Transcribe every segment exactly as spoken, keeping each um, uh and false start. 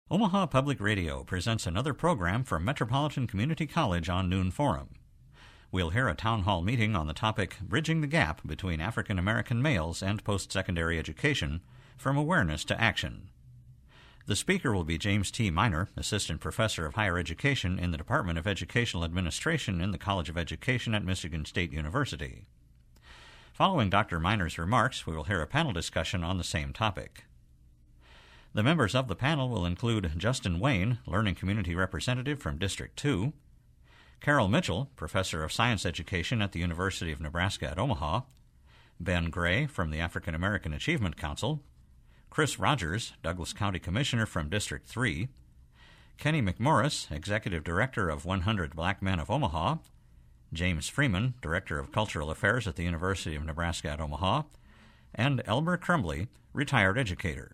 Omaha Public Radio presents another program from Metropolitan Community College on Noon Forum. We'll hear a town hall meeting on the topic Bridging the Gap Between African American Males and Post-Secondary Education, From Awareness to Action. The speaker will be James T. Miner, Assistant Professor of Higher Education in the Department of Educational Administration in the College of Education at Michigan State University. Following Doctor Miner's remarks, we will hear a panel discussion on the same topic. The members of the panel will include Justin Wayne, Learning Community Representative from District two, Carol Mitchell, Professor of Science Education at the University of Nebraska at Omaha, Ben Gray from the African American Achievement Council, Chris Rogers, Douglas County Commissioner from District three, Kenny McMorris, Executive Director of one hundred Black Men of Omaha, James Freeman, Director of Cultural Affairs at the University of Nebraska at Omaha, and Elmer Crumbly, Retired Educator.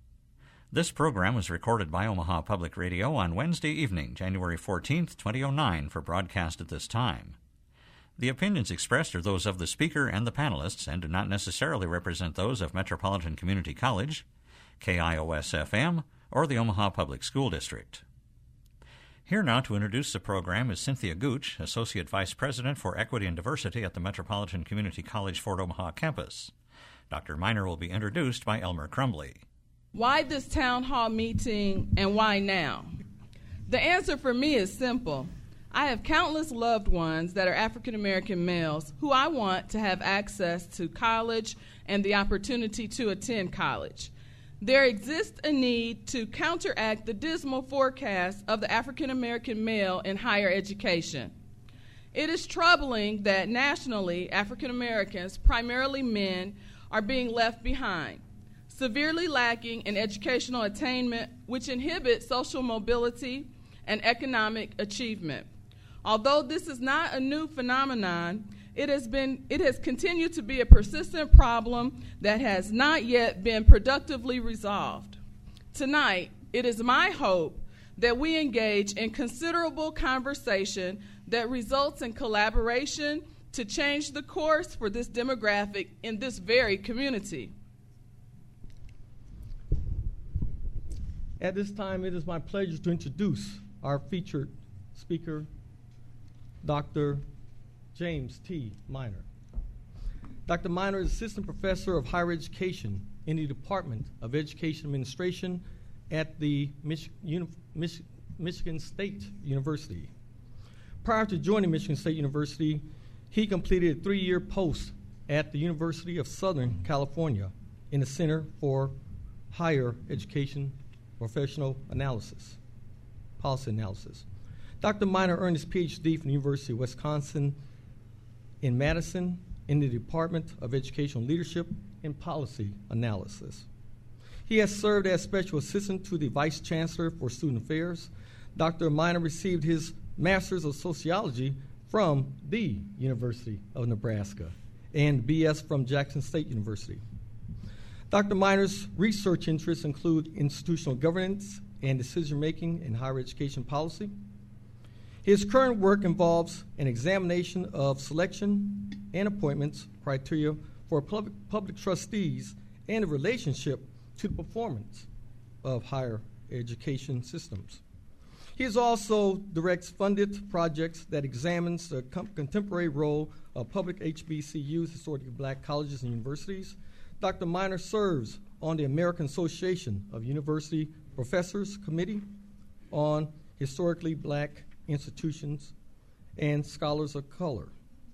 This program was recorded by Omaha Public Radio on Wednesday evening, January fourteenth, two thousand nine, for broadcast at this time. The opinions expressed are those of the speaker and the panelists and do not necessarily represent those of Metropolitan Community College, K I O S F M, or the Omaha Public School District. Here now to introduce the program is Cynthia Gooch, Associate Vice President for Equity and Diversity at the Metropolitan Community College Fort Omaha campus. Doctor Miner will be introduced by Elmer Crumbly. Why this town hall meeting and why now? The answer for me is simple. I have countless loved ones that are African American males who I want to have access to college and the opportunity to attend college. There exists a need to counteract the dismal forecast of the African American male in higher education. It is troubling that nationally African Americans, primarily men, are being left behind, severely lacking in educational attainment, which inhibits social mobility and economic achievement. Although this is not a new phenomenon, it has been it has continued to be a persistent problem that has not yet been productively resolved. Tonight, it is my hope that we engage in considerable conversation that results in collaboration to change the course for this demographic in this very community. At this time, it is my pleasure to introduce our featured speaker, Doctor James T. Miner. Doctor Miner is Assistant Professor of Higher Education in the Department of Education Administration at the Mich- Uni- Mich- Michigan State University. Prior to joining Michigan State University, he completed a three-year post at the University of Southern California in the Center for Higher Education Professional Analysis, Policy Analysis. Doctor Miner earned his P H D from the University of Wisconsin in Madison in the Department of Educational Leadership and Policy Analysis. He has served as Special Assistant to the Vice Chancellor for Student Affairs. Doctor Miner received his Master's of Sociology from the University of Nebraska and B S from Jackson State University. Doctor Miner's research interests include institutional governance and decision-making in higher education policy. His current work involves an examination of selection and appointments criteria for public, public trustees and the relationship to the performance of higher education systems. He is also directs funded projects that examines the com- contemporary role of public H B C Us, historically black colleges and universities. Doctor Miner serves on the American Association of University Professors Committee on Historically Black Institutions and Scholars of Color.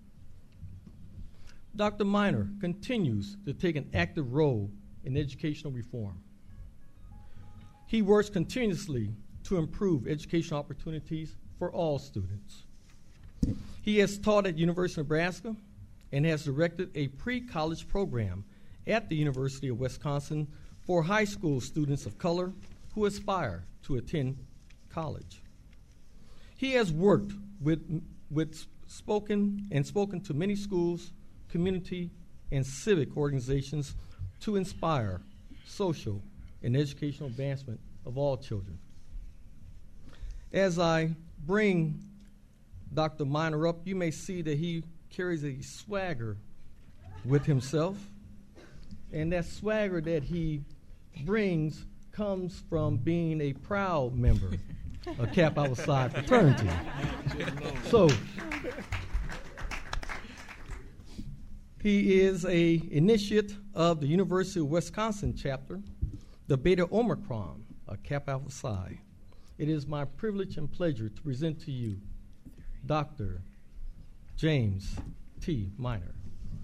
Doctor Miner continues to take an active role in educational reform. He works continuously to improve educational opportunities for all students. He has taught at University of Nebraska and has directed a pre-college program at the University of Wisconsin for high school students of color who aspire to attend college. He has worked with, with spoken and spoken to many schools, community, and civic organizations to inspire social and educational advancement of all children. As I bring Doctor Miner up, you may see that he carries a swagger with himself, and that swagger that he brings comes from being a proud member of Kappa Alpha Psi fraternity. So, he is a initiate of the University of Wisconsin chapter, the Beta Omicron of Kappa Alpha Psi. It is my privilege and pleasure to present to you Doctor James T. Minor.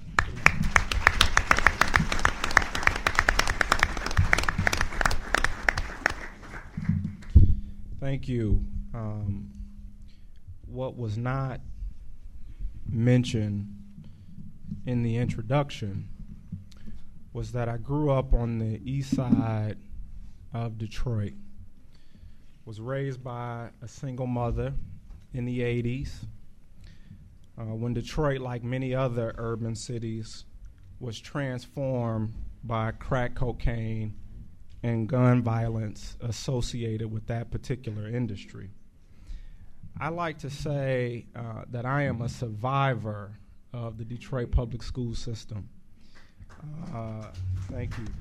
Thank you. Um, what was not mentioned in the introduction was that I grew up on the east side of Detroit. Was raised by a single mother in the eighties, uh, when Detroit, like many other urban cities, was transformed by crack cocaine and gun violence associated with that particular industry. I like to say uh, that I am a survivor of the Detroit public school system. Uh, thank you.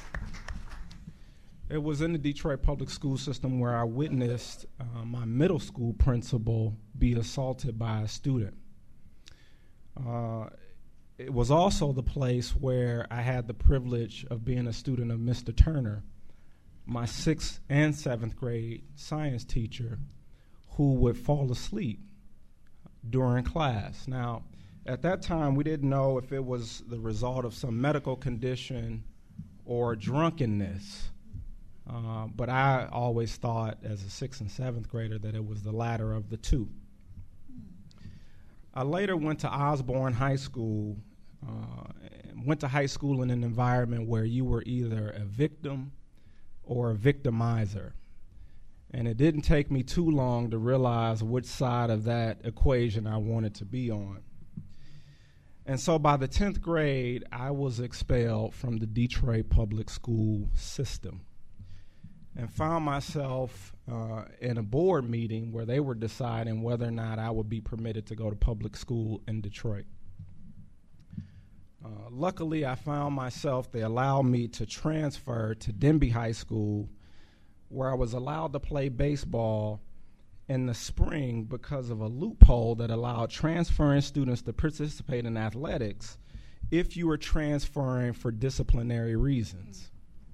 It was in the Detroit public school system where I witnessed uh, my middle school principal be assaulted by a student. Uh, it was also the place where I had the privilege of being a student of Mister Turner, my sixth and seventh grade science teacher, who would fall asleep during class. Now, at that time, we didn't know if it was the result of some medical condition or drunkenness. Uh, but I always thought, as a sixth and seventh grader, that it was the latter of the two. I later went to Osborne High School, uh, went to high school in an environment where you were either a victim or a victimizer. And it didn't take me too long to realize which side of that equation I wanted to be on. And so by the tenth grade, I was expelled from the Detroit public school system and found myself uh, in a board meeting where they were deciding whether or not I would be permitted to go to public school in Detroit. Uh, luckily, I found myself, they allowed me to transfer to Denby High School, where I was allowed to play baseball in the spring because of a loophole that allowed transferring students to participate in athletics if you were transferring for disciplinary reasons.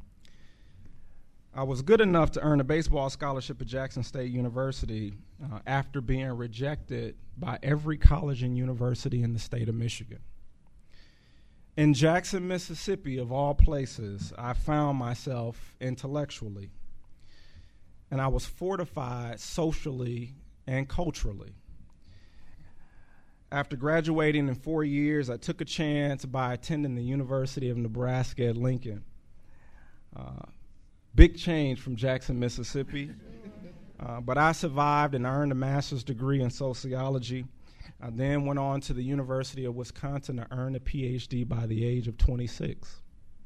I was good enough to earn a baseball scholarship at Jackson State University uh, after being rejected by every college and university in the state of Michigan. In Jackson, Mississippi, of all places, I found myself intellectually, and I was fortified socially and culturally. After graduating in four years, I took a chance by attending the University of Nebraska at Lincoln. Uh, big change from Jackson, Mississippi, uh, but I survived and earned a master's degree in sociology. I then went on to the University of Wisconsin to earn a P H D by the age of twenty-six.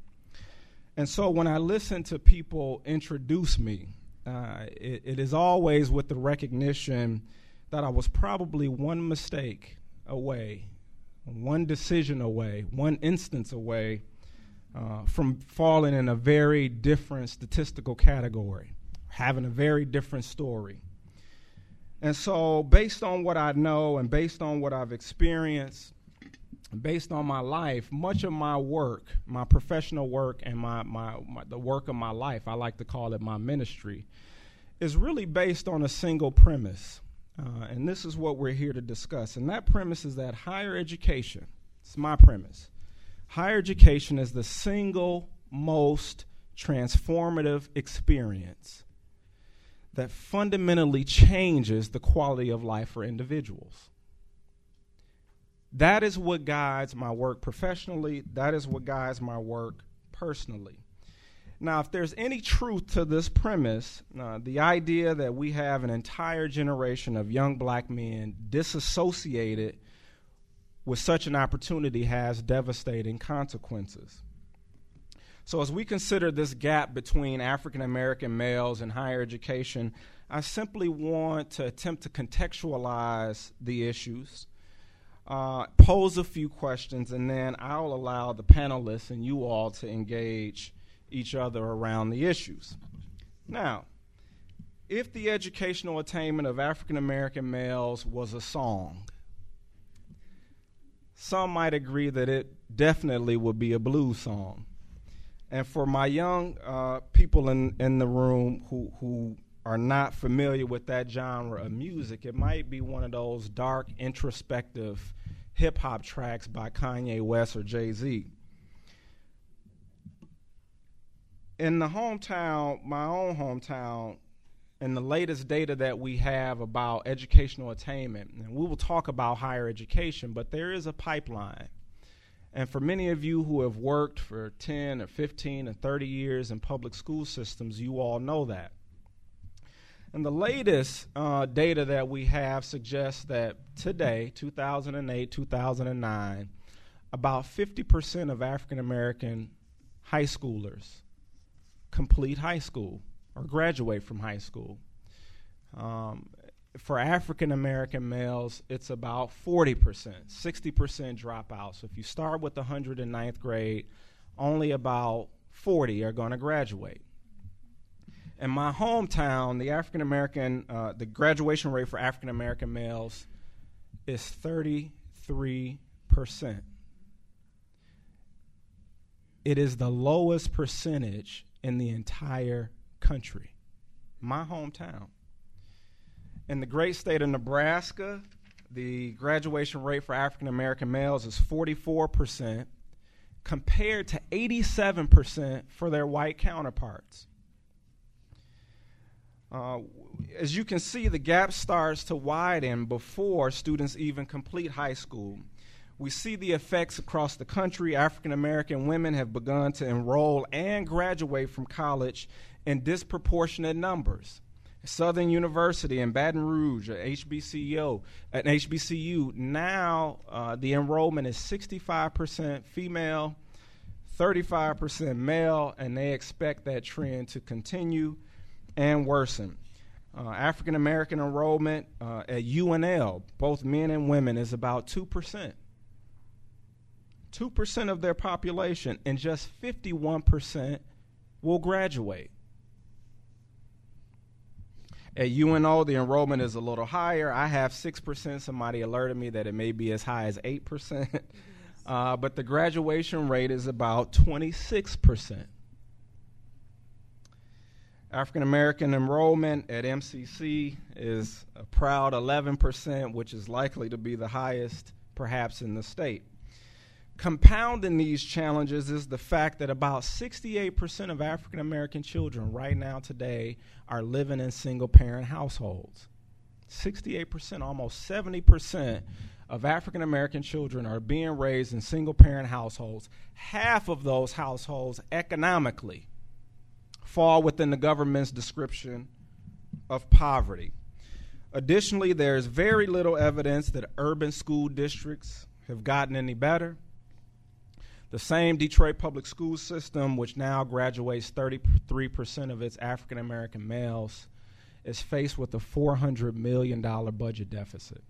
And so when I listen to people introduce me, uh, it, it is always with the recognition that I was probably one mistake away, one decision away, one instance away uh, from falling in a very different statistical category, having a very different story. And so based on what I know and based on what I've experienced, based on my life, much of my work, my professional work and my, my, my the work of my life, I like to call it my ministry, is really based on a single premise. Uh, and this is what we're here to discuss. And that premise is that higher education, it's my premise, higher education is the single most transformative experience that fundamentally changes the quality of life for individuals. That is what guides my work professionally. That is what guides my work personally. Now, if there's any truth to this premise, uh, the idea that we have an entire generation of young black men disassociated with such an opportunity has devastating consequences. So as we consider this gap between African American males and higher education, I simply want to attempt to contextualize the issues, uh, pose a few questions, and then I'll allow the panelists and you all to engage each other around the issues. Now, if the educational attainment of African American males was a song, some might agree that it definitely would be a blues song. And for my young uh, people in, in the room who, who are not familiar with that genre of music, it might be one of those dark, introspective hip-hop tracks by Kanye West or Jay-Z. In the hometown, my own hometown, and the latest data that we have about educational attainment, and we will talk about higher education, but there is a pipeline. And for many of you who have worked for ten or fifteen or thirty years in public school systems, you all know that. And the latest uh, data that we have suggests that today, two thousand eight, two thousand nine, about fifty percent of African American high schoolers complete high school or graduate from high school. Um, for African American males, it's about forty percent, sixty percent dropout. So if you start with the one hundred ninth grade, only about forty are going to graduate. In my hometown, the African American, uh, the graduation rate for African American males is thirty-three percent. It is the lowest percentage in the entire country. My hometown. In the great state of Nebraska, the graduation rate for African American males is forty-four percent compared to eighty-seven percent for their white counterparts. Uh, as you can see, the gap starts to widen before students even complete high school. We see the effects across the country. African American women have begun to enroll and graduate from college in disproportionate numbers. Southern University in Baton Rouge, at H B C U, at H B C U, now uh, the enrollment is sixty-five percent female, thirty-five percent male, and they expect that trend to continue and worsen. Uh, African American enrollment uh, at U N L, both men and women, is about two percent. two percent of their population, and just fifty-one percent will graduate. At U N O, the enrollment is a little higher. I have six percent. Somebody alerted me that it may be as high as eight percent. uh, but the graduation rate is about twenty-six percent. African American enrollment at M C C is a proud eleven percent, which is likely to be the highest perhaps in the state. Compounding these challenges is the fact that about sixty-eight percent of African American children right now today are living in single-parent households. sixty-eight percent, almost seventy percent of African American children are being raised in single-parent households. Half of those households economically fall within the government's description of poverty. Additionally, there's very little evidence that urban school districts have gotten any better. The same Detroit public school system, which now graduates thirty-three percent of its African American males, is faced with a four hundred million dollars budget deficit.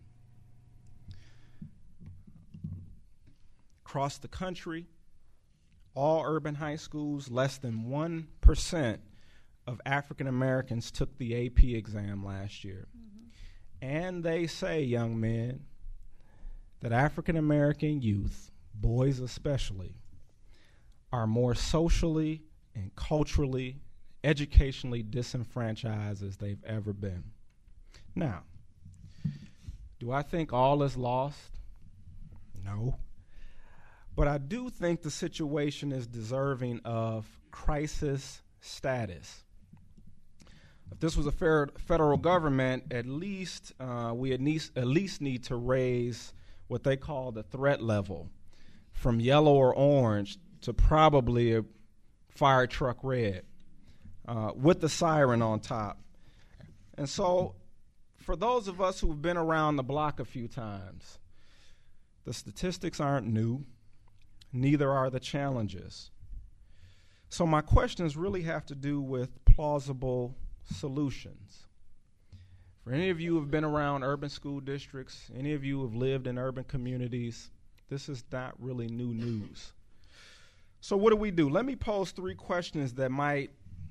Across the country, all urban high schools, less than one percent of African Americans took the A P exam last year. Mm-hmm. And they say, young men, that African American youth, boys especially, are more socially and culturally, educationally disenfranchised as they've ever been. Now, do I think all is lost? No. But I do think the situation is deserving of crisis status. If this was a fair federal government, at least uh, we at least, at least need to raise what they call the threat level from yellow or orange to probably a fire truck red uh, with the siren on top. And so for those of us who've been around the block a few times, the statistics aren't new, neither are the challenges. So my questions really have to do with plausible solutions. For any of you who have been around urban school districts, any of you who have lived in urban communities, this is not really new news. So what do we do? Let me pose three questions that might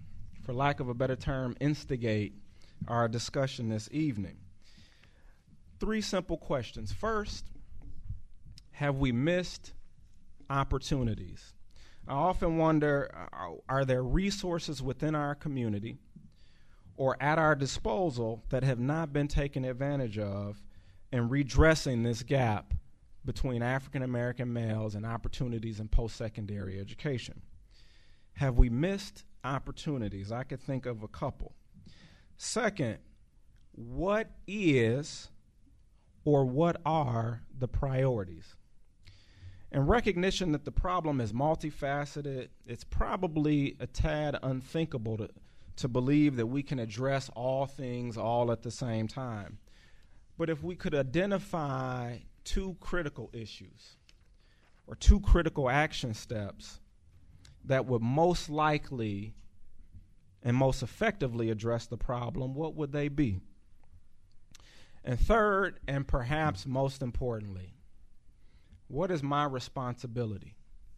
for lack of a better term, instigate our discussion this evening. Three simple questions. First, have we missed opportunities? I often wonder, are, are there resources within our community or at our disposal that have not been taken advantage of in redressing this gap between African American males and opportunities in post-secondary education? Have we missed opportunities? I could think of a couple. Second, what is or what are the priorities? In recognition that the problem is multifaceted, it's probably a tad unthinkable to, to believe that we can address all things all at the same time. But if we could identify two critical issues or two critical action steps that would most likely and most effectively address the problem, what would they be? And third, and perhaps most importantly, what is my responsibility?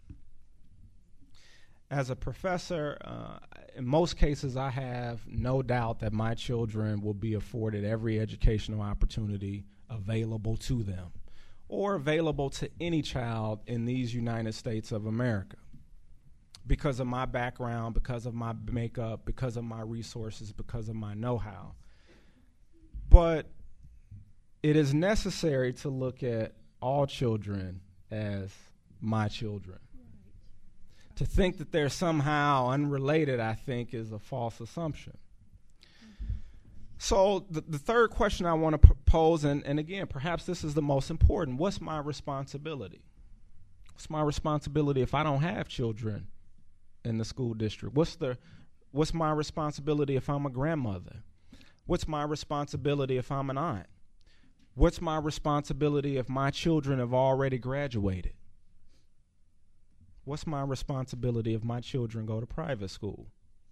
As a professor, uh, in most cases, I have no doubt that my children will be afforded every educational opportunity available to them or available to any child in these United States of America because of my background, because of my makeup, because of my resources, because of my know-how. But it is necessary to look at all children as my children. Right. To think that they're somehow unrelated, I think, is a false assumption. Mm-hmm. So the, the third question I want to p- pose, and, and again, perhaps this is the most important, what's my responsibility? What's my responsibility if I don't have children in the school district? What's the what's my responsibility if I'm a grandmother? What's my responsibility if I'm an aunt? What's my responsibility if my children have already graduated? What's my responsibility if my children go to private school?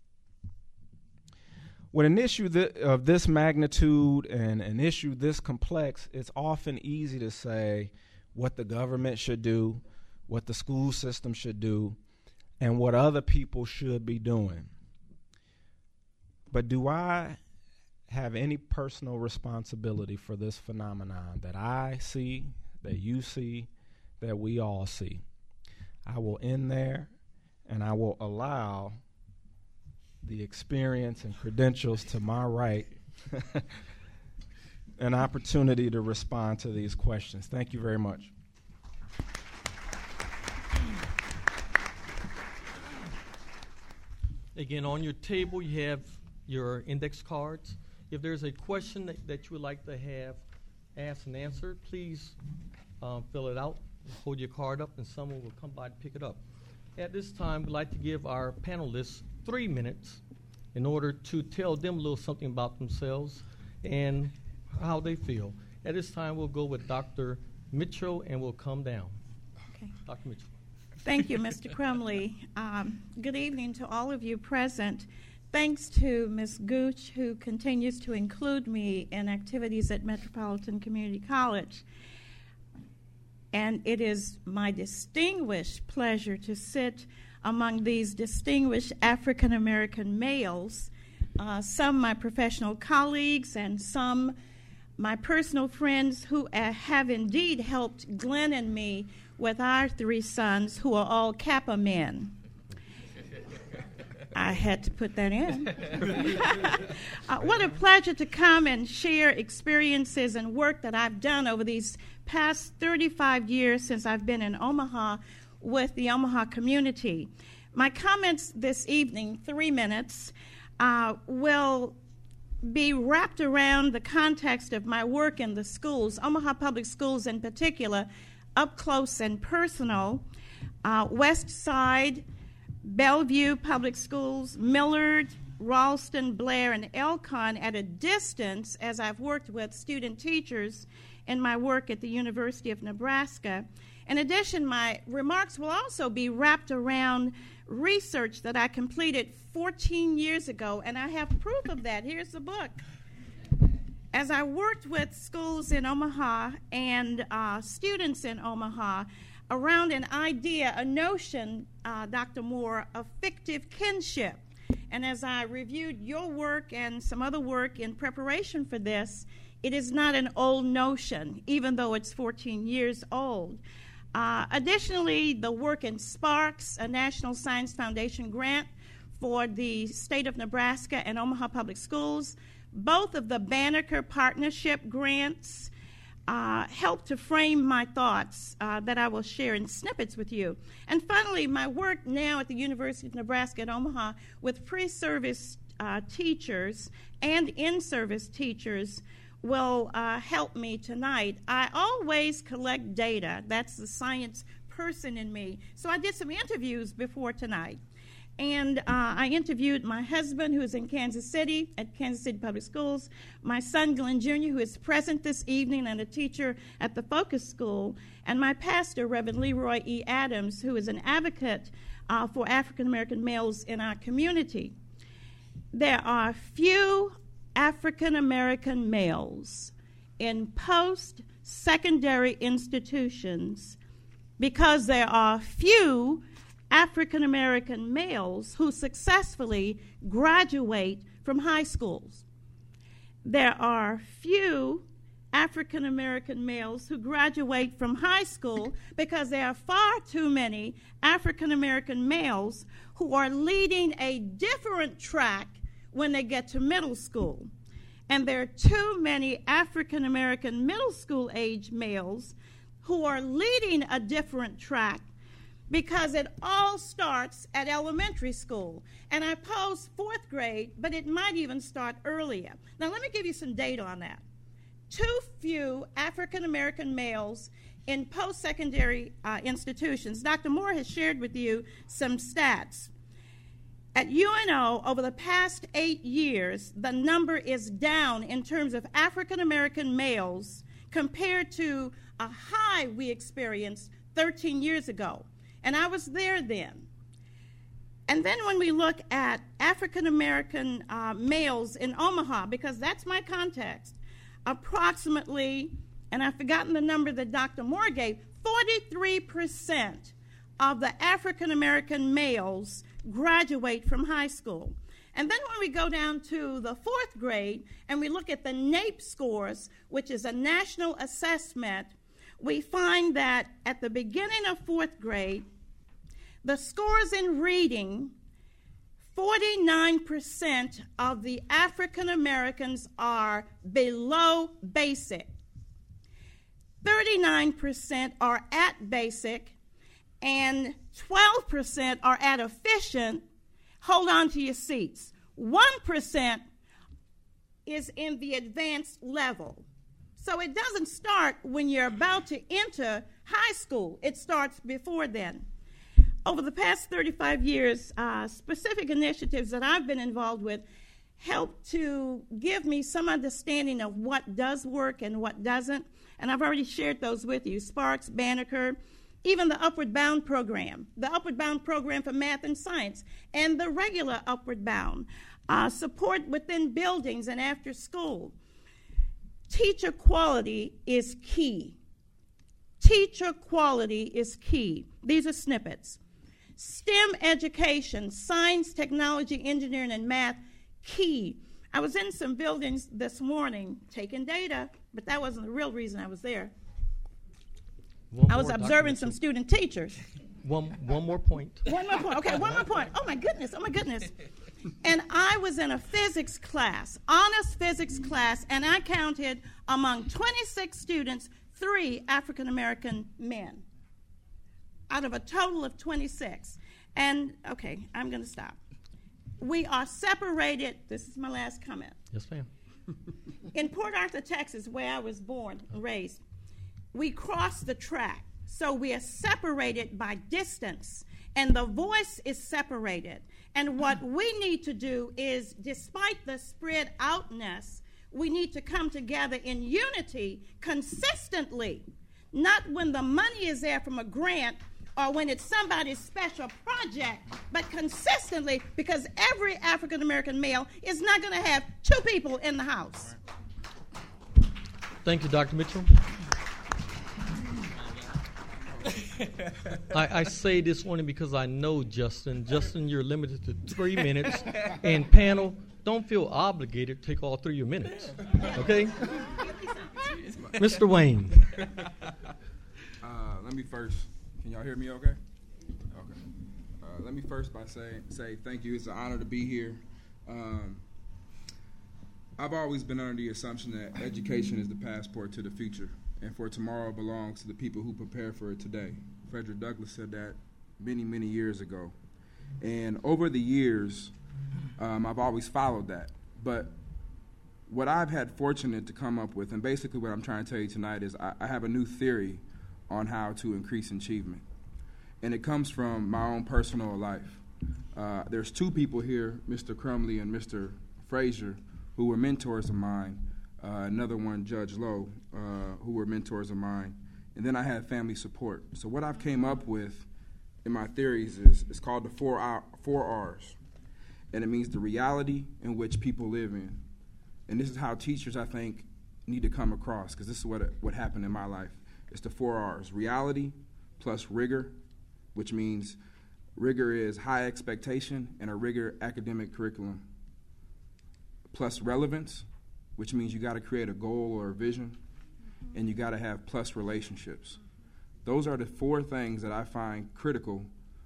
With an issue th- of this magnitude and an issue this complex, it's often easy to say what the government should do, what the school system should do, and what other people should be doing. But do I have any personal responsibility for this phenomenon that I see, that you see, that we all see? I will end there, and I will allow the experience and credentials to my right an opportunity to respond to these questions. Thank you very much. Again, on your table, you have your index cards. If there's a question that, that you would like to have asked and answered, please um, fill it out, hold your card up, and someone will come by to pick it up. At this time, we'd like to give our panelists three minutes in order to tell them a little something about themselves and how they feel. At this time, we'll go with Doctor Mitchell, and we'll come down. Okay. Doctor Mitchell. Thank you, Mister Crumley. Um, good evening to all of you present. Thanks to Miz Gooch, who continues to include me in activities at Metropolitan Community College. And it is my distinguished pleasure to sit among these distinguished African American males, uh, some my professional colleagues and some my personal friends who uh, have indeed helped Glenn and me with our three sons, who are all Kappa men. I had to put that in. uh, what a pleasure to come and share experiences and work that I've done over these past thirty-five years since I've been in Omaha with the Omaha community. My comments this evening, three minutes, uh, will be wrapped around the context of my work in the schools, Omaha Public Schools in particular, up close and personal, uh, West Side, Bellevue Public Schools, Millard, Ralston, Blair, and Elkhorn at a distance as I've worked with student teachers in my work at the University of Nebraska. In addition, my remarks will also be wrapped around research that I completed fourteen years ago, and I have proof of that. Here's the book. As I worked with schools in Omaha and uh, students in Omaha around an idea, a notion, uh, Doctor Moore, of fictive kinship. And as I reviewed your work and some other work in preparation for this, it is not an old notion, even though it's fourteen years old. Uh, additionally, the work in SPARKS, a National Science Foundation grant for the state of Nebraska and Omaha Public Schools, both of the Banneker Partnership grants uh, helped to frame my thoughts uh, that I will share in snippets with you. And finally, my work now at the University of Nebraska at Omaha with pre-service uh, teachers and in-service teachers will uh, help me tonight. I always collect data. That's the science person in me. So I did some interviews before tonight. And uh, I interviewed my husband, who is in Kansas City, at Kansas City Public Schools, my son, Glenn Junior, who is present this evening and a teacher at the Focus School, and my pastor, Reverend Leroy E. Adams, who is an advocate uh, for African-American males in our community. There are few African-American males in post-secondary institutions because there are few African-American males who successfully graduate from high schools. There are few African-American males who graduate from high school because there are far too many African-American males who are leading a different track when they get to middle school. And there are too many African-American middle school age males who are leading a different track because it all starts at elementary school. And I pose fourth grade, but it might even start earlier. Now, let me give you some data on that. Too few African-American males in post-secondary uh, institutions. Doctor Moore has shared with you some stats. At U N O, over the past eight years, the number is down in terms of African-American males compared to a high we experienced thirteen years ago. And I was there then. And then when we look at African-American uh, males in Omaha, because that's my context, approximately, and I've forgotten the number that Doctor Moore gave, forty-three percent of the African-American males graduate from high school. And then when we go down to the fourth grade and we look at the NAEP scores, which is a national assessment, we find that at the beginning of fourth grade, the scores in reading, forty-nine percent of the African Americans are below basic. thirty-nine percent are at basic, and twelve percent are at efficient. Hold on to your seats. one percent is in the advanced level. So it doesn't start when you're about to enter high school. It starts before then. Over the past thirty-five years, uh, specific initiatives that I've been involved with help to give me some understanding of what does work and what doesn't. And I've already shared those with you. SPARKS, Banneker, even the Upward Bound program, the Upward Bound program for math and science, and the regular Upward Bound, uh, support within buildings and after school. Teacher quality is key. Teacher quality is key. These are snippets. STEM education, science, technology, engineering, and math, key. I was in some buildings this morning taking data, but that wasn't the real reason I was there. One I was more, observing Doctor some student teachers. One, one more point. One more point. Okay, one more point. Oh, my goodness. Oh, my goodness. And I was in a physics class, honest physics class, and I counted among twenty-six students, three African-American men out of a total of twenty-six. And, okay, I'm going to stop. We are separated. This is my last comment. Yes, ma'am. In Port Arthur, Texas, where I was born and raised, we cross the track. So we are separated by distance, and the voice is separated. And what we need to do is, despite the spread outness, we need to come together in unity consistently, not when the money is there from a grant or when it's somebody's special project, but consistently, because every African-American male is not going to have two people in the house. Thank you, Doctor Mitchell. I, I say this only because I know Justin. Justin, you're limited to three minutes. And panel, don't feel obligated to take all three of your minutes. Okay? Mister Wayne. Uh, let me first, can y'all hear me okay? Okay. Uh, let me first by say, say thank you. It's an honor to be here. Um, I've always been under the assumption that education is the passport to the future, and for tomorrow belongs to the people who prepare for it today. Frederick Douglass said that many, many years ago. And over the years, um, I've always followed that. But what I've had fortunate to come up with, and basically what I'm trying to tell you tonight is I, I have a new theory on how to increase achievement. And it comes from my own personal life. Uh, there's two people here, Mister Crumley and Mister Frazier, who were mentors of mine. Uh, another one, Judge Lowe, uh, who were mentors of mine. And then I had family support. So what I've came up with in my theories is it's called the four, R, four R's. And it means the reality in which people live in. And this is how teachers, I think, need to come across, because this is what, what happened in my life. It's the four R's: reality plus rigor, which means rigor is high expectation and a rigor academic curriculum, plus relevance, which means you got to create a goal or a vision, and you got to have plus relationships. Those are the four things that I find critical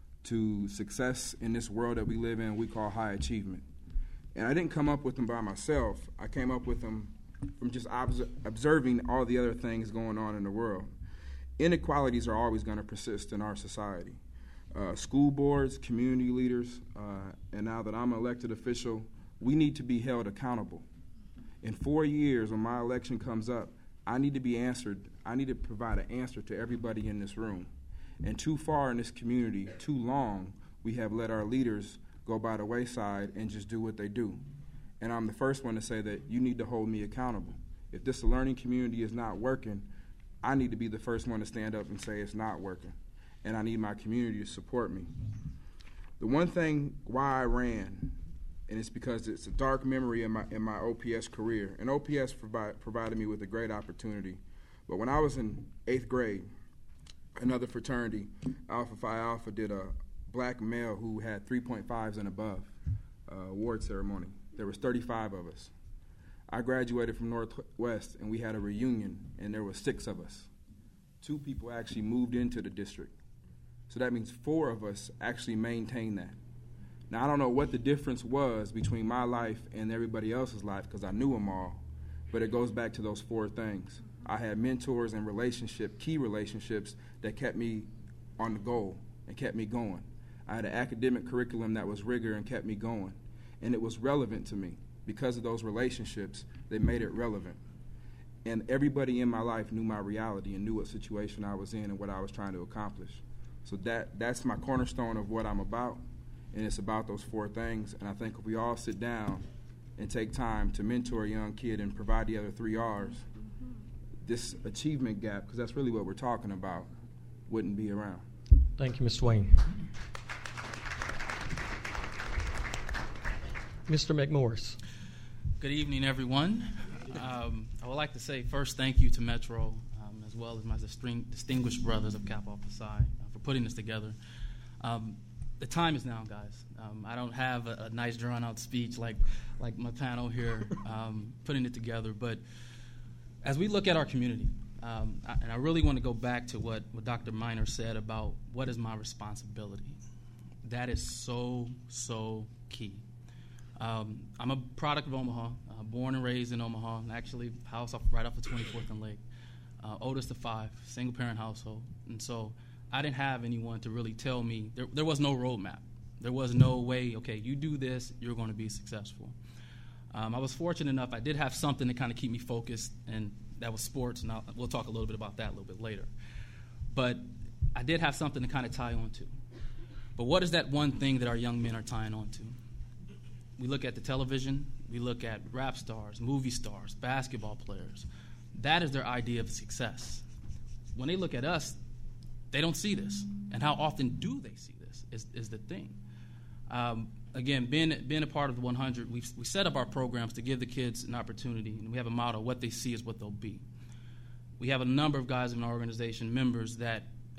to success in this world that we live in, we call high achievement. And I didn't come up with them by myself. I came up with them from just obs- observing all the other things going on in the world. Inequalities are always going to persist in our society. Uh, school boards, community leaders, uh, and now that I'm an elected official, we need to be held accountable. In four years, when my election comes up, I need to be answered. I need to provide an answer to everybody in this room. And too far in this community, too long, we have let our leaders go by the wayside and just do what they do. And I'm the first one to say that you need to hold me accountable. If this learning community is not working, I need to be the first one to stand up and say it's not working. And I need my community to support me. The one thing why I ran, and it's because it's a dark memory in my in my O P S career. And O P S provi- provided me with a great opportunity. But when I was in eighth grade, another fraternity, Alpha Phi Alpha, did a black male who had three point fives and above uh, award ceremony. There was thirty-five of us. I graduated from Northwest, and we had a reunion, and there was six of us. Two people actually moved into the district. So that means four of us actually maintained that. Now, I don't know what the difference was between my life and everybody else's life, because I knew them all, but it goes back to those four things. I had mentors and relationship, key relationships that kept me on the goal and kept me going. I had an academic curriculum that was rigor and kept me going, and it was relevant to me. Because of those relationships, they made it relevant. And everybody in my life knew my reality and knew what situation I was in and what I was trying to accomplish. So that that's my cornerstone of what I'm about, and it's about those four things. And I think if we all sit down and take time to mentor a young kid and provide the other three R's, this achievement gap, because that's really what we're talking about, wouldn't be around. Thank you, Mister Wayne. Mister McMorris. Good evening, everyone. Um, I would like to say first thank you to Metro, um, as well as my disting- distinguished brothers of Kappa Alpha Psi, uh, for putting this together. Um, the time is now, guys. Um, I don't have a, a nice drawn-out speech like like my panel here um, putting it together, but as we look at our community, um, I, and I really want to go back to what, what Doctor Miner said about what is my responsibility. That is so, so key. Um, I'm a product of Omaha, uh, born and raised in Omaha, actually house off, right off of twenty-fourth and Lake. Uh, oldest of five, single-parent household. And so I didn't have anyone to really tell me. There, there was no roadmap. There was no way, okay, you do this, you're going to be successful. Um, I was fortunate enough, I did have something to kind of keep me focused, and that was sports, and I'll, we'll talk a little bit about that a little bit later. But I did have something to kind of tie on to. But what is that one thing that our young men are tying on to? We look at the television, we look at rap stars, movie stars, basketball players. That is their idea of success. When they look at us, they don't see this. And how often do they see this is, is the thing. Um, again, being, being a part of the one hundred, we've, we set up our programs to give the kids an opportunity, and we have a motto, what they see is what they'll be. We have a number of guys in our organization, members that,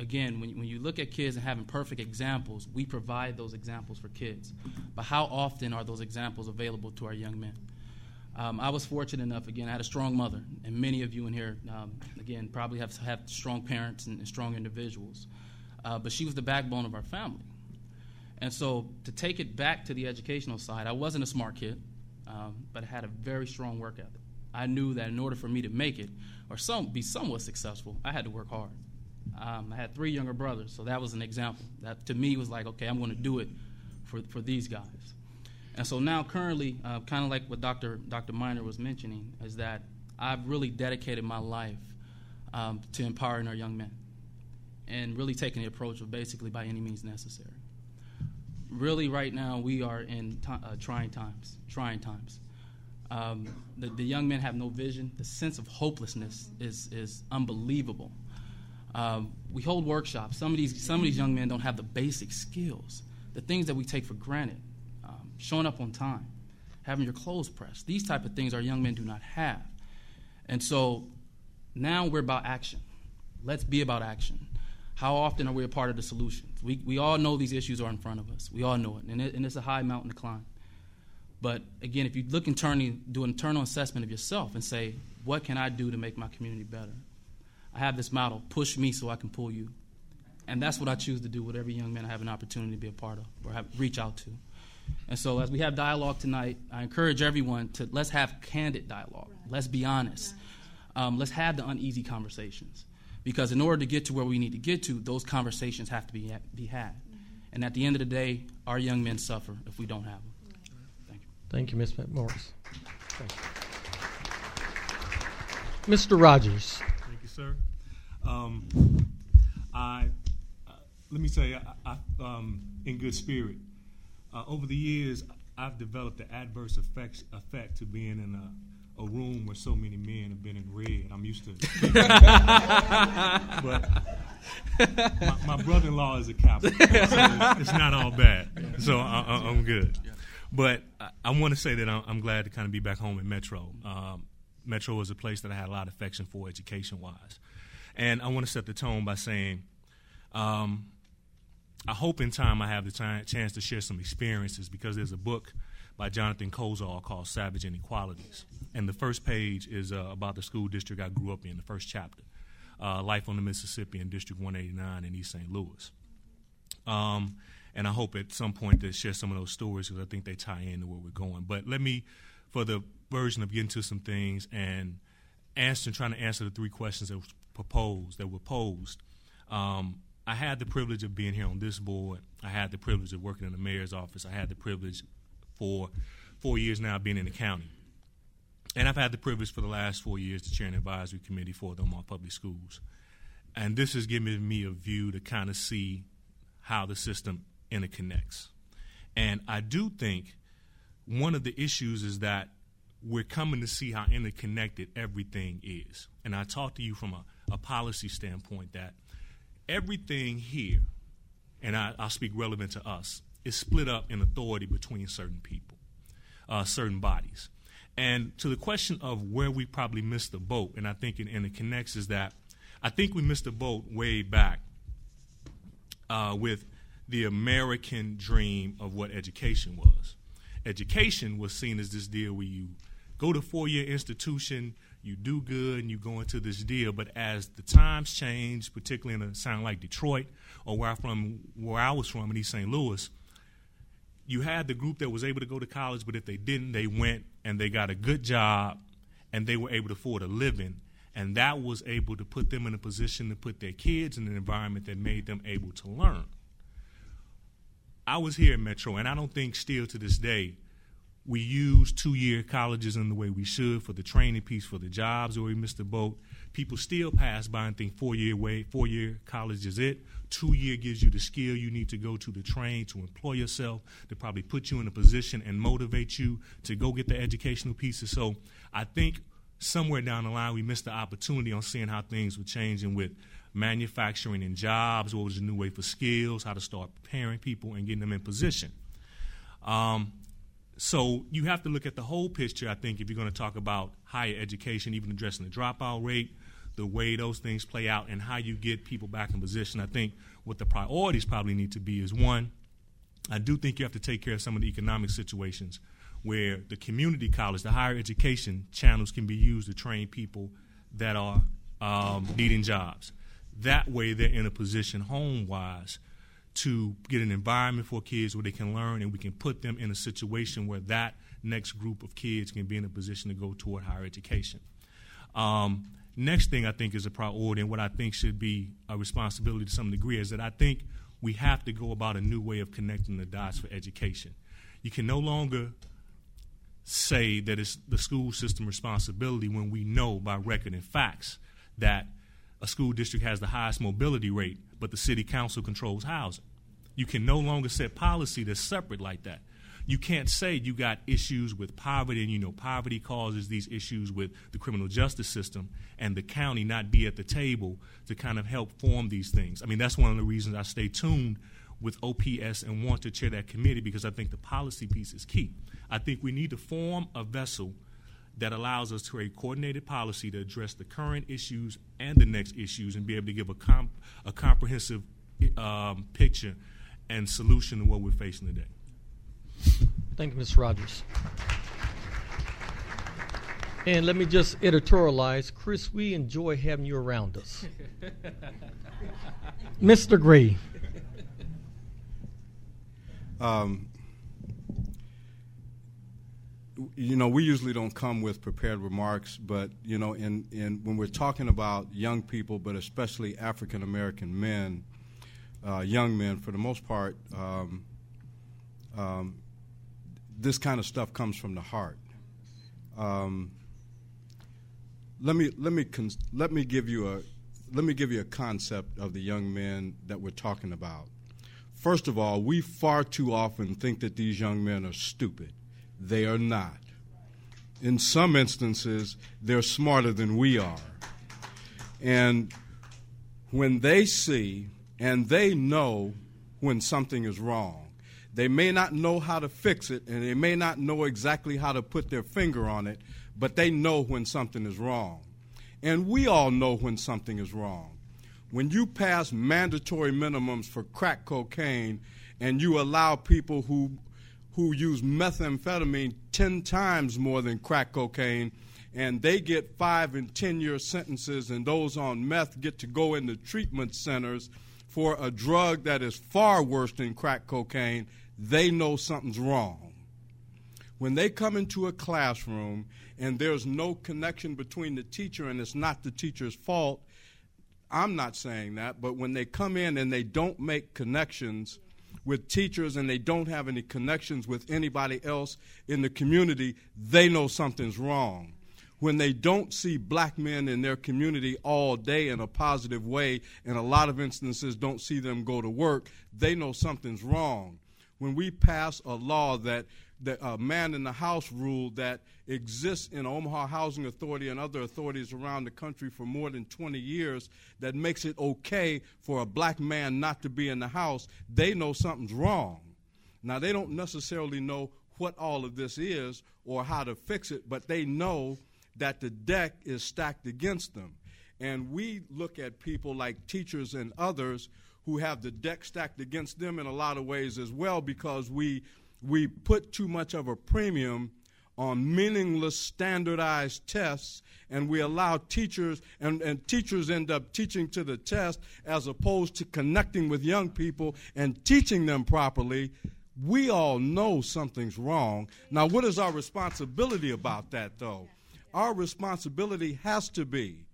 again, when, when you look at kids and having perfect examples, we provide those examples for kids. But how often are those examples available to our young men? Um, I was fortunate enough, again, I had a strong mother, and many of you in here, um, again, probably have, have strong parents and, and strong individuals. Uh, but she was the backbone of our family. And so to take it back to the educational side, I wasn't a smart kid, um, but I had a very strong work ethic. I knew that in order for me to make it or some, be somewhat successful, I had to work hard. Um, I had three younger brothers, so that was an example. That to me was like, okay, I'm going to do it for, for these guys. And so now currently, uh, kind of like what Doctor Doctor Miner was mentioning, is that I've really dedicated my life um, to empowering our young men and really taking the approach of basically by any means necessary. Really right now we are in t- uh, trying times, trying times. Um, the, the young men have no vision. The sense of hopelessness is, is unbelievable. Um, we hold workshops. Some of these some of these young men don't have the basic skills, the things that we take for granted. Showing up on time, having your clothes pressed. These type of things our young men do not have. And so now we're about action. Let's be about action. How often are we a part of the solutions? We we all know these issues are in front of us. We all know it, and, it, and it's a high mountain to climb. But again, if you look internally, do an internal assessment of yourself and say, what can I do to make my community better? I have this motto, push me so I can pull you. And that's what I choose to do with every young man I have an opportunity to be a part of or have, reach out to. And so as we have dialogue tonight, I encourage everyone to let's have candid dialogue. Let's be honest. Um, let's have the uneasy conversations. Because in order to get to where we need to get to, those conversations have to be, be had. And at the end of the day, our young men suffer if we don't have them. Thank you. Thank you, Miz McMorris. Thank you. Mister Rogers. Thank you, sir. Um, I uh, let me say, I, I, um, in good spirit, uh, over the years, I've developed the adverse effects, effect to being in a, a room where so many men have been in red. I'm used to it. But my, my brother-in-law is a captain, so it's not all bad. So I, I, I'm good. But I, I want to say that I'm, I'm glad to kind of be back home in Metro. Um, Metro is a place that I had a lot of affection for education-wise. And I want to set the tone by saying um, I hope in time I have the time, chance to share some experiences, because there's a book by Jonathan Kozol called Savage Inequalities. And the first page is uh, about the school district I grew up in, the first chapter, uh, Life on the Mississippi in District one eighty-nine in East Saint Louis. Um, and I hope at some point to share some of those stories, because I think they tie into where we're going. But let me, for the version of getting to some things and answer, trying to answer the three questions that were proposed, that were posed, um, I had the privilege of being here on this board. I had the privilege of working in the mayor's office. I had the privilege for four years now being in the county. And I've had the privilege for the last four years to chair an advisory committee for the Omaha Public Schools. And this has given me a view to kind of see how the system interconnects. And I do think one of the issues is that we're coming to see how interconnected everything is. And I talk to you from a, a policy standpoint that everything here, and I, I'll speak relevant to us, is split up in authority between certain people, uh, certain bodies. And to the question of where we probably missed the boat, and I think it interconnects, is that I think we missed the boat way back uh, with the American dream of what education was. Education was seen as this deal where you go to a four-year institution, you do good, and you go into this deal. But as the times change, particularly in a sound like Detroit or where I from, where I was from in East Saint Louis, you had the group that was able to go to college, but if they didn't, they went and they got a good job and they were able to afford a living, and that was able to put them in a position to put their kids in an environment that made them able to learn. I was here at Metro, and I don't think still to this day we use two-year colleges in the way we should for the training piece, for the jobs where we missed the boat. People still pass by and think four-year way, four-year college is it. Two-year gives you the skill you need to go to to train, to employ yourself, to probably put you in a position and motivate you to go get the educational pieces. So I think somewhere down the line we missed the opportunity on seeing how things were changing with manufacturing and jobs, what was the new way for skills, how to start preparing people and getting them in position. Um, So you have to look at the whole picture, I think, if you're going to talk about higher education, even addressing the dropout rate, the way those things play out, and how you get people back in position. I think what the priorities probably need to be is, one, I do think you have to take care of some of the economic situations where the community college, the higher education channels can be used to train people that are um, needing jobs. That way they're in a position home-wise to get an environment for kids where they can learn, and we can put them in a situation where that next group of kids can be in a position to go toward higher education. Um, next thing I think is a priority, and what I think should be a responsibility to some degree, is that I think we have to go about a new way of connecting the dots for education. You can no longer say that it's the school system responsibility when we know by record and facts that a school district has the highest mobility rate, but the city council controls housing. You can no longer set policy that's separate like that. You can't say you got issues with poverty, and you know poverty causes these issues with the criminal justice system, and the county not be at the table to kind of help form these things. I mean, that's one of the reasons I stay tuned with O P S and want to chair that committee, because I think the policy piece is key. I think we need to form a vessel that allows us to create coordinated policy to address the current issues and the next issues, and be able to give a, comp- a comprehensive um, picture and solution to what we're facing today. Thank you, Miz Rogers. And let me just editorialize. Chris, we enjoy having you around us. Mister Gray. Um, you know, we usually don't come with prepared remarks, but, you know, in, in when we're talking about young people, but especially African-American men, uh, young men for the most part, um, um, this kind of stuff comes from the heart. Um, let me let me cons- let me give you a let me give you a concept of the young men that we're talking about. First of all, we far too often think that these young men are stupid. They are not. In some instances, they're smarter than we are. And when they see and they know when something is wrong, they may not know how to fix it, and they may not know exactly how to put their finger on it, but they know when something is wrong. And we all know when something is wrong. When you pass mandatory minimums for crack cocaine and you allow people who who use methamphetamine ten times more than crack cocaine, and they get five and ten year sentences, and those on meth get to go into treatment centers for a drug that is far worse than crack cocaine, they know something's wrong. When they come into a classroom and there's no connection between the teacher and it's not the teacher's fault, I'm not saying that, but when they come in and they don't make connections with teachers and they don't have any connections with anybody else in the community, they know something's wrong. When they don't see black men in their community all day in a positive way, in a lot of instances don't see them go to work, they know something's wrong. When we pass a law that the uh, man in the house rule that exists in Omaha Housing Authority and other authorities around the country for more than twenty years that makes it okay for a black man not to be in the house, they know something's wrong. Now, they don't necessarily know what all of this is or how to fix it, but they know that the deck is stacked against them. And we look at people like teachers and others who have the deck stacked against them in a lot of ways as well, because we we put too much of a premium on meaningless standardized tests, and we allow teachers, and, and teachers end up teaching to the test as opposed to connecting with young people and teaching them properly. We all know something's wrong. Now, what is our responsibility about that, though? Our responsibility has to be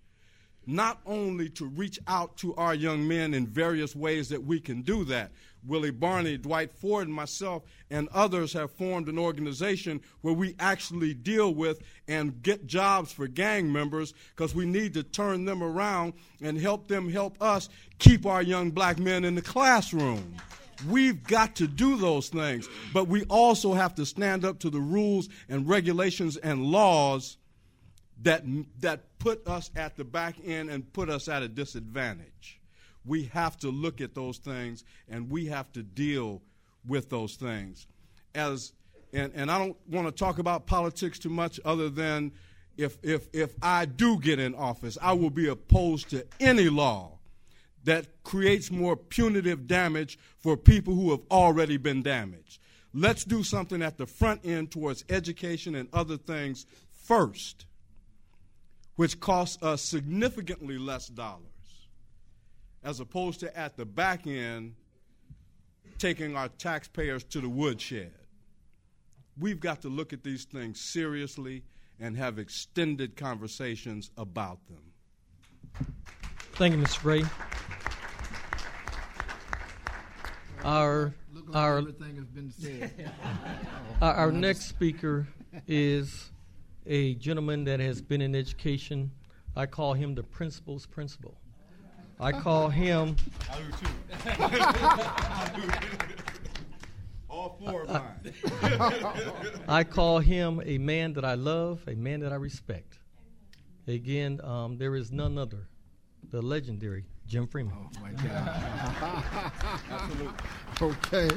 not only to reach out to our young men in various ways that we can do that. Willie Barney, Dwight Ford, and myself and others have formed an organization where we actually deal with and get jobs for gang members, because we need to turn them around and help them help us keep our young black men in the classroom. We've got to do those things, but we also have to stand up to the rules and regulations and laws that that put us at the back end and put us at a disadvantage. We have to look at those things, and we have to deal with those things. As and, and I don't want to talk about politics too much, other than if, if, if I do get in office, I will be opposed to any law that creates more punitive damage for people who have already been damaged. Let's do something at the front end towards education and other things first, which costs us significantly less dollars, as opposed to at the back end taking our taxpayers to the woodshed. We've got to look at these things seriously and have extended conversations about them. Thank you, Mister Gray. Our Look like our everything has been said. our, our next speaker is a gentleman that has been in education. I call him the principal's principal. I call him. I do too. I do too. All four of mine. I call him a man that I love, a man that I respect. Again, um, there is none other, the legendary Jim Freeman. Oh, my God. Absolutely. Okay.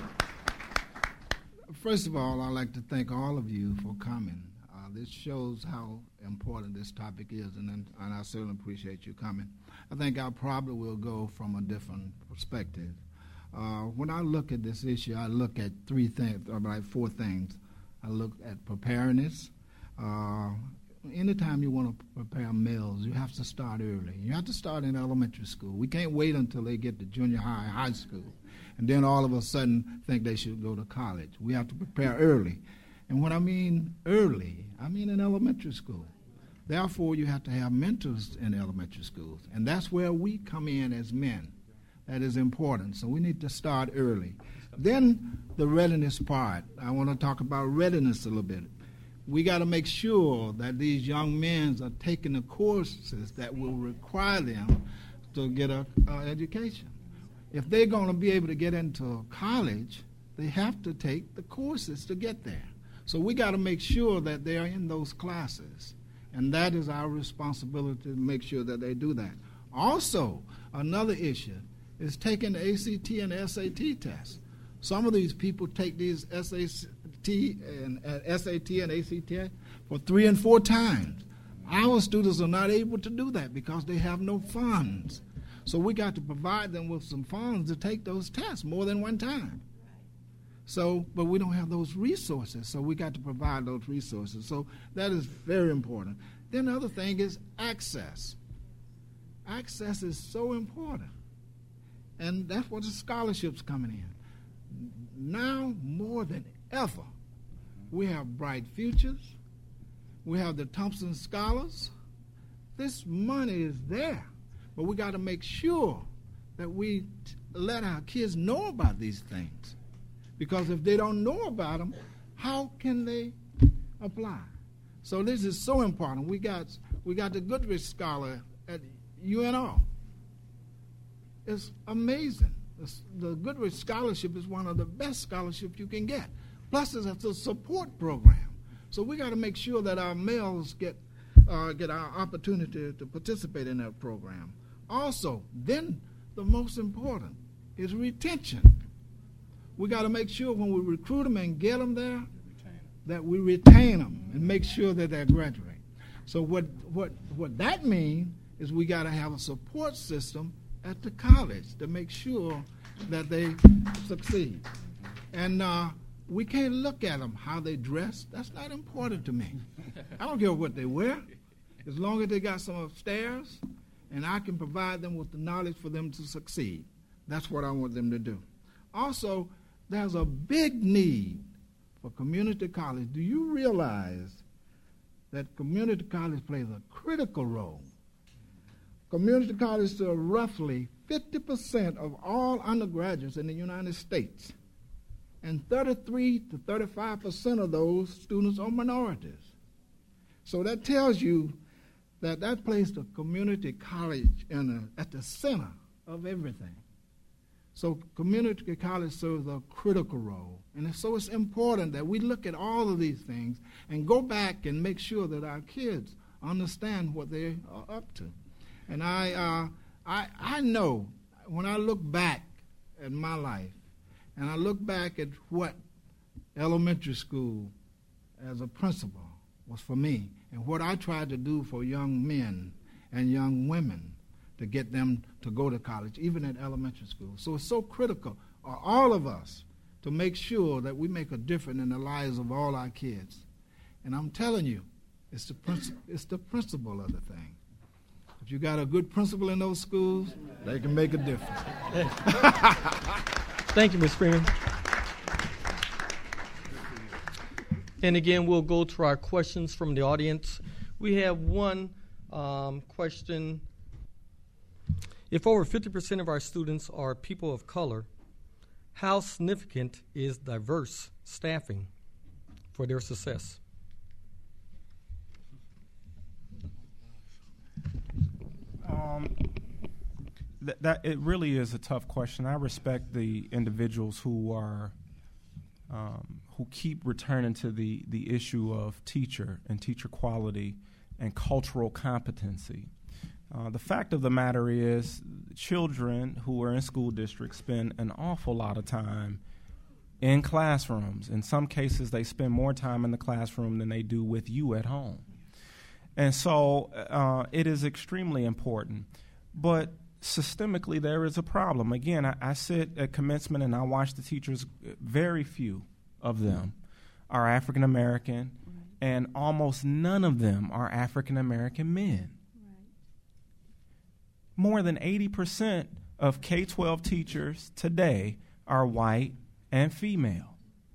First of all, I'd like to thank all of you for coming. Uh, this shows how important this topic is, and, and I certainly appreciate you coming. I think I probably will go from a different perspective. Uh, when I look at this issue, I look at three things, or like four things. I look at preparedness. Uh, anytime you want to prepare males, you have to start early. You have to start in elementary school. We can't wait until they get to junior high, high school, and then all of a sudden think they should go to college. We have to prepare early. And when I mean early, I mean in elementary school. Therefore, you have to have mentors in elementary schools, and that's where we come in as men. That is important. So we need to start early. Then the readiness part. I want to talk about readiness a little bit. We got to make sure that these young men are taking the courses that will require them to get an education. If they're going to be able to get into college, they have to take the courses to get there. So we got to make sure that they're in those classes. And that is our responsibility to make sure that they do that. Also, another issue is taking the A C T and the S A T tests. Some of these people take these S A T and uh, S A T and A C T for three and four times. Our students are not able to do that because they have no funds. So we got to provide them with some funds to take those tests more than one time. So, but we don't have those resources, so we got to provide those resources. So that is very important. Then the other thing is access. Access is so important. And that's where the scholarships coming in. Now more than ever, we have Bright Futures. We have the Thompson Scholars. This money is there, but we got to make sure that we t- let our kids know about these things. Because if they don't know about them, how can they apply? So this is so important. We got we got the Goodrich Scholar at U N R. It's amazing. It's, the Goodrich Scholarship is one of the best scholarships you can get. Plus, it's a support program. So we got to make sure that our males get uh, get our opportunity to participate in that program. Also, then the most important is retention. We got to make sure when we recruit them and get them there, that we retain them and make sure that they graduate. So what what what that means is we got to have a support system at the college to make sure that they succeed. And uh, we can't look at them, how they dress. That's not important to me. I don't care what they wear, as long as they got some upstairs, and I can provide them with the knowledge for them to succeed. That's what I want them to do. Also, there's a big need for community college. Do you realize that community college plays a critical role? Community colleges are roughly fifty percent of all undergraduates in the United States, and thirty-three to thirty-five percent of those students are minorities. So that tells you that that places the community college in a, at the center of everything. So community college serves a critical role. And so it's important that we look at all of these things and go back and make sure that our kids understand what they are up to. And I, uh, I, I know when I look back at my life and I look back at what elementary school as a principal was for me, And what I tried to do for young men and young women to get them to go to college, even at elementary school. So it's so critical, uh, all of us, to make sure that we make a difference in the lives of all our kids. And I'm telling you, it's the, princi- it's the principle of the thing. If you got a good principal in those schools, they can make a difference. Thank you, Miz Freeman. And again, we'll go to our questions from the audience. We have one um, question. If over fifty percent of our students are people of color, how significant is diverse staffing for their success? Um, th- that it really is a tough question. I respect the individuals who are um, who keep returning to the the issue of teacher and teacher quality and cultural competency. Uh, the fact of the matter is, children who are in school districts spend an awful lot of time in classrooms. In some cases, they spend more time in the classroom than they do with you at home. And so uh, it is extremely important. But systemically, there is a problem. Again, I, I sit at commencement and I watch the teachers. Very few of them are African American, right. And almost none of them are African American men. Right. More than eighty percent of K twelve teachers today are white and female.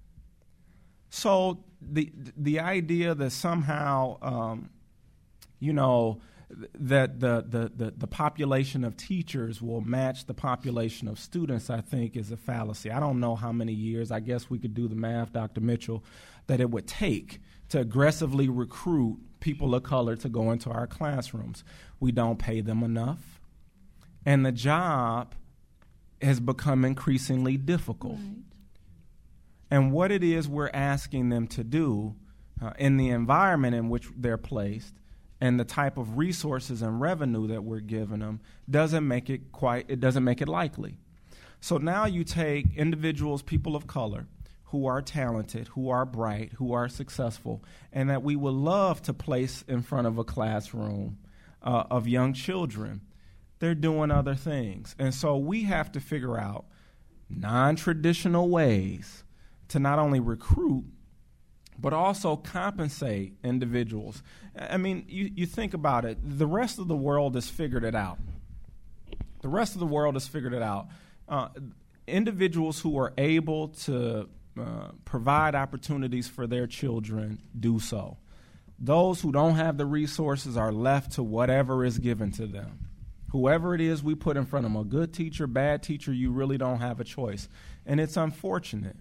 So the the idea that somehow um, you know, that the, the, the, the population of teachers will match the population of students, I think, is a fallacy. I don't know how many years, I guess we could do the math, Doctor Mitchell, that it would take to aggressively recruit people of color to go into our classrooms. We don't pay them enough, and the job has become increasingly difficult. Right. And what it is we're asking them to do uh, in the environment in which they're placed and the type of resources and revenue that we're giving them doesn't make it quite, it doesn't make it likely. So now you take individuals, people of color, who are talented, who are bright, who are successful, and that we would love to place in front of a classroom uh, of young children. They're doing other things. And so we have to figure out non-traditional ways to not only recruit, but also compensate individuals. I mean, you, you think about it, the rest of the world has figured it out. The rest of the world has figured it out. Uh, individuals who are able to uh, provide opportunities for their children do so. Those who don't have the resources are left to whatever is given to them. Whoever it is we put in front of them, a good teacher, bad teacher, you really don't have a choice. And it's unfortunate.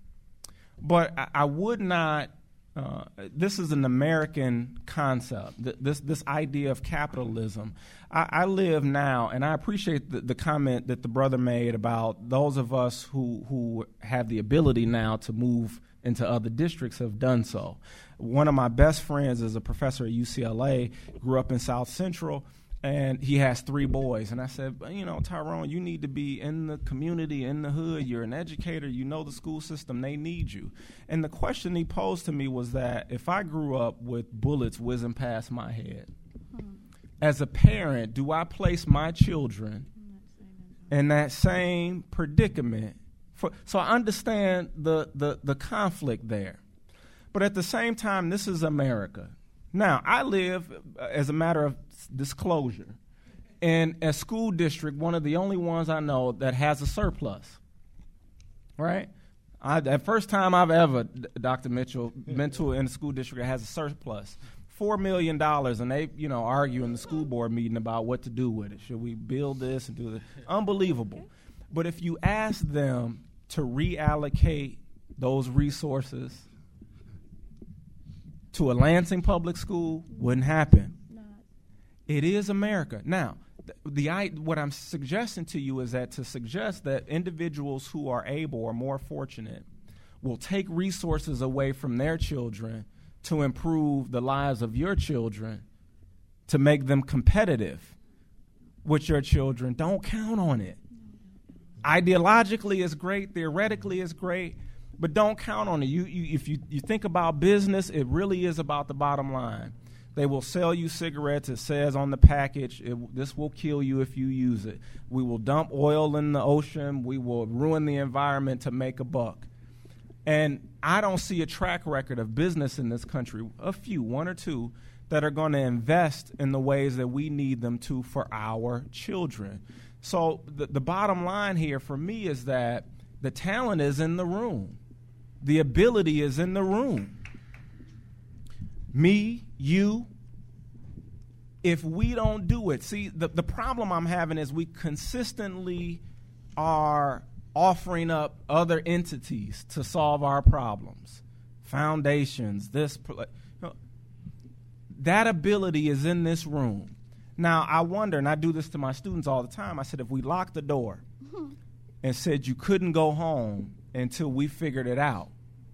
But I, I would not, uh, this is an American concept, th- this this idea of capitalism. I, I live now, and I appreciate the, the comment that the brother made about those of us who, who have the ability now to move into other districts have done so. One of my best friends is a professor at U C L A, grew up in South Central, and he has three boys. And I said, you know, Tyrone, you need to be in the community, in the hood. You're an educator. You know the school system. They need you. And the question he posed to me was that if I grew up with bullets whizzing past my head, hmm. as a parent, do I place my children in that same predicament? For, so I understand the, the, the conflict there. But at the same time, this is America. Now, I live, uh, as a matter of disclosure, in a school district, one of the only ones I know that has a surplus, right? I, the first time I've ever, Doctor Mitchell, been to in a school district that has a surplus, four million dollars, and they, you know, argue in the school board meeting about what to do with it. Should we build this and do this? Unbelievable. But if you ask them to reallocate those resources to a Lansing public school, wouldn't happen. Not. It is America. Now, the, the what I'm suggesting to you is that to suggest that individuals who are able or more fortunate will take resources away from their children to improve the lives of your children, to make them competitive with your children, don't count on it. Ideologically, it's great. Theoretically, it's great. But don't count on it. You, you, if you, you think about business, it really is about the bottom line. They will sell you cigarettes. It says on the package, it, this will kill you if you use it. We will dump oil in the ocean. We will ruin the environment to make a buck. And I don't see a track record of business in this country, a few, one or two, that are going to invest in the ways that we need them to for our children. So the, the bottom line here for me is that the talent is in the room. The ability is in the room. Me, you, if we don't do it, see, the, the problem I'm having is we consistently are offering up other entities to solve our problems. Foundations, this, you know, that ability is in this room. Now, I wonder, and I do this to my students all the time, I said, if we locked the door mm-hmm. and said you couldn't go home until we figured it out,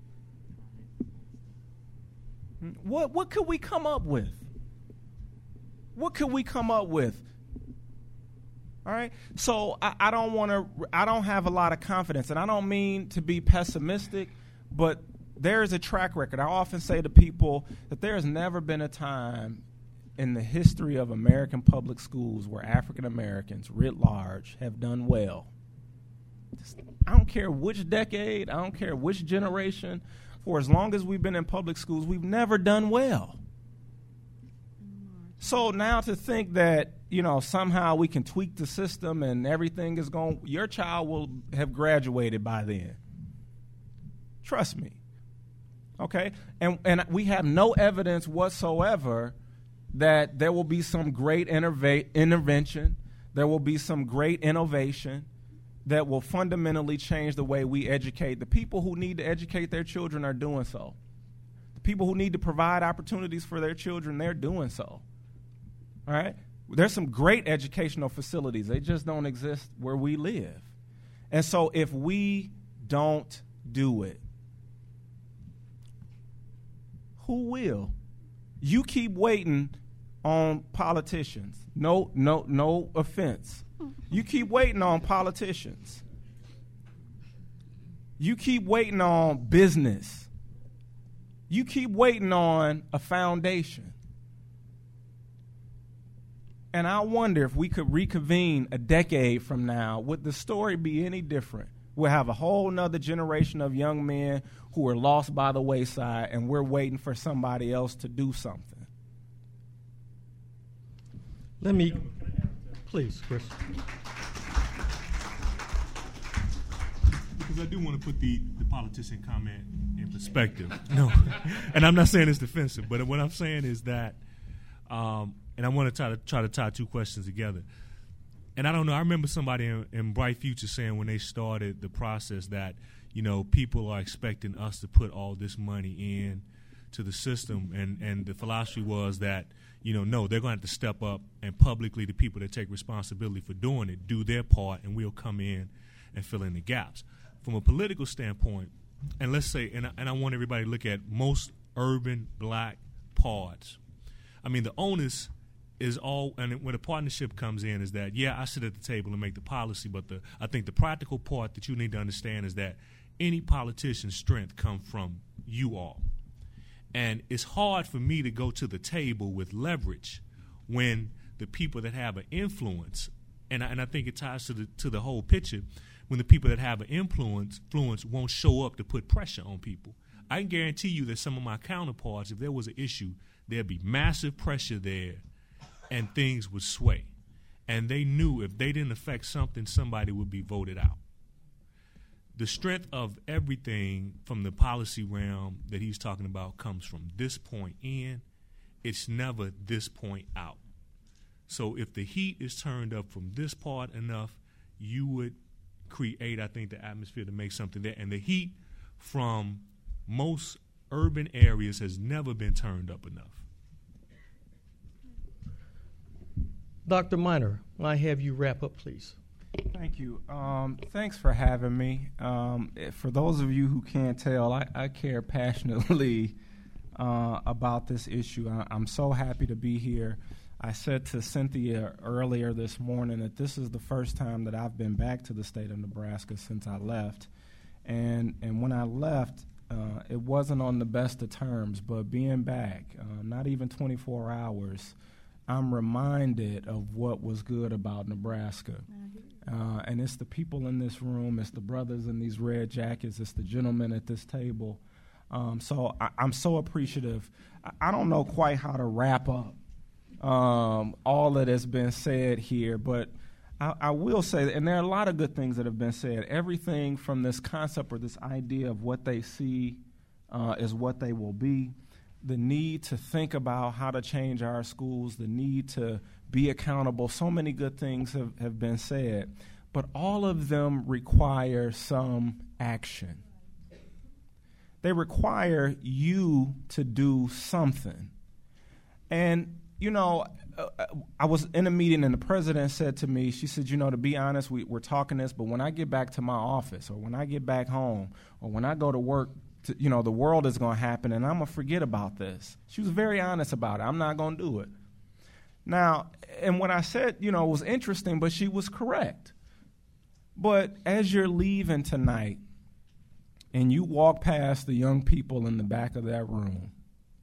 what what could we come up with? What could we come up with? All right? So I, I don't want to, I don't have a lot of confidence, and I don't mean to be pessimistic, but there is a track record. I often say to people that there has never been a time in the history of American public schools where African Americans writ large have done well. I don't care which decade, I don't care which generation, for as long as we've been in public schools, we've never done well. So now to think that, you know, somehow we can tweak the system and everything is going, your child will have graduated by then. Trust me. Okay? And and we have no evidence whatsoever that there will be some great interve- intervention, there will be some great innovation that will fundamentally change the way we educate. The people who need to educate their children are doing so. The people who need to provide opportunities for their children, they're doing so. All right? There's some great educational facilities. They just don't exist where we live. And so if we don't do it, who will? You keep waiting on politicians. No, no, no offense. You keep waiting on politicians. You keep waiting on business. You keep waiting on a foundation. And I wonder if we could reconvene a decade from now, would the story be any different? We'll have a whole nother generation of young men who are lost by the wayside, and we're waiting for somebody else to do something. Let me, please, Chris. Because I do want to put the, the politician comment in perspective. No, and I'm not saying it's defensive, but what I'm saying is that, um, and I want to try to try to tie two questions together. And I don't know, I remember somebody in, in Bright Future saying when they started the process that, you know, people are expecting us to put all this money in to the system, and, and the philosophy was that, you know, no, they're going to have to step up, and publicly the people that take responsibility for doing it do their part, and we'll come in and fill in the gaps. From a political standpoint, and let's say, and I, and I want everybody to look at most urban black pods. I mean, the onus is all, and when a partnership comes in, is that, yeah, I sit at the table and make the policy, but the I think the practical part that you need to understand is that any politician's strength comes from you all. And it's hard for me to go to the table with leverage when the people that have an influence, and I, and I think it ties to the to the whole picture, when the people that have an influence, influence won't show up to put pressure on people. I can guarantee you that some of my counterparts, if there was an issue, there'd be massive pressure there, and things would sway. And they knew if they didn't affect something, somebody would be voted out. The strength of everything from the policy realm that he's talking about comes from this point in. It's never this point out. So if the heat is turned up from this part enough, you would create, I think, the atmosphere to make something there. And the heat from most urban areas has never been turned up enough. Doctor Minor, I have you wrap up, please. Thank you. Um, thanks for having me. Um, for those of you who can't tell, I, I care passionately uh, about this issue. I, I'm so happy to be here. I said to Cynthia earlier this morning that this is the first time that I've been back to the state of Nebraska since I left. And and when I left, Uh, it wasn't on the best of terms, but being back, uh, not even twenty-four hours, I'm reminded of what was good about Nebraska. Uh, and it's the people in this room, it's the brothers in these red jackets, it's the gentlemen at this table. Um, so I, I'm so appreciative. I, I don't know quite how to wrap up um, all that has been said here, but I, I will say, and there are a lot of good things that have been said, everything from this concept or this idea of what they see uh, is what they will be, the need to think about how to change our schools, the need to be accountable. So many good things have, have been said, but all of them require some action. They require you to do something. And, you know, uh, I was in a meeting and the president said to me, she said, you know, to be honest, we, we're talking this, but when I get back to my office or when I get back home or when I go to work, to, you know, the world is going to happen and I'm going to forget about this. She was very honest about it. I'm not going to do it. Now, and what I said, you know, was interesting, but she was correct. But as you're leaving tonight and you walk past the young people in the back of that room,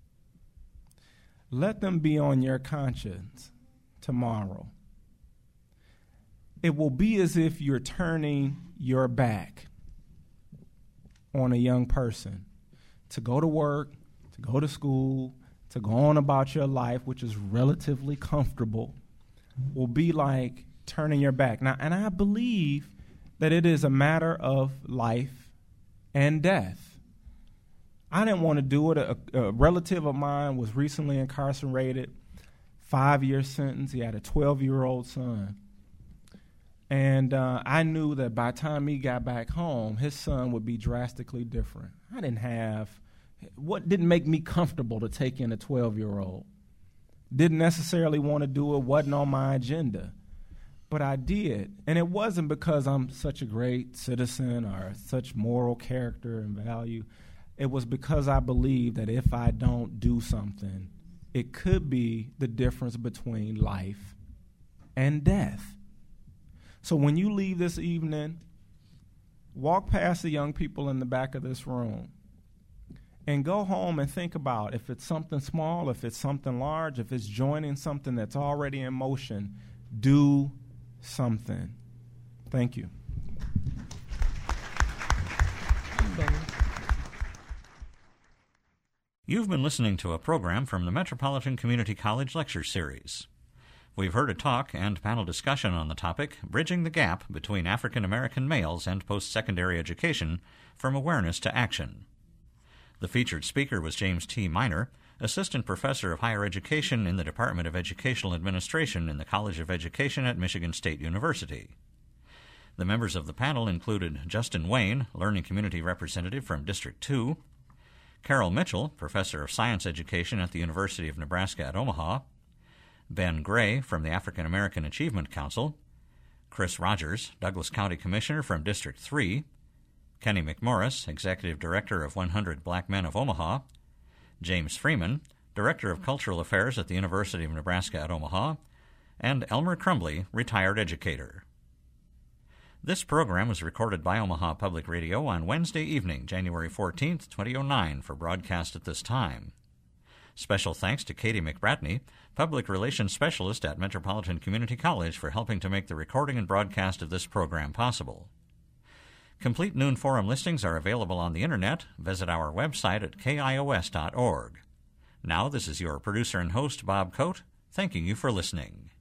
let them be on your conscience tomorrow. It will be as if you're turning your back on a young person to go to work, to go to school, to go on about your life, which is relatively comfortable, will be like turning your back. Now, and I believe that it is a matter of life and death. I didn't want to do it. A, a relative of mine was recently incarcerated, five-year sentence. He had a twelve-year-old son. And uh, I knew that by the time he got back home, his son would be drastically different. I didn't have, what didn't make me comfortable to take in a twelve-year-old. Didn't necessarily want to do it, wasn't on my agenda. But I did. And it wasn't because I'm such a great citizen or such moral character and value. It was because I believe that if I don't do something, it could be the difference between life and death. So when you leave this evening, walk past the young people in the back of this room and go home and think about if it's something small, if it's something large, if it's joining something that's already in motion, do something. Thank you. You've been listening to a program from the Metropolitan Community College Lecture Series. We've heard a talk and panel discussion on the topic, Bridging the Gap Between African American Males and Post-Secondary Education, From Awareness to Action. The featured speaker was James T. Miner, Assistant Professor of Higher Education in the Department of Educational Administration in the College of Education at Michigan State University. The members of the panel included Justin Wayne, Learning Community Representative from District two, Carol Mitchell, Professor of Science Education at the University of Nebraska at Omaha, Ben Gray from the African American Achievement Council, Chris Rogers, Douglas County Commissioner from District three, Kenny McMorris, Executive Director of one hundred Black Men of Omaha, James Freeman, Director of Cultural Affairs at the University of Nebraska at Omaha, and Elmer Crumbly, Retired Educator. This program was recorded by Omaha Public Radio on Wednesday evening, January fourteenth, twenty oh nine, for broadcast at this time. Special thanks to Katie McBratney, Public Relations Specialist at Metropolitan Community College, for helping to make the recording and broadcast of this program possible. Complete Noon Forum listings are available on the Internet. Visit our website at K I O S dot org. Now, this is your producer and host, Bob Coate, thanking you for listening.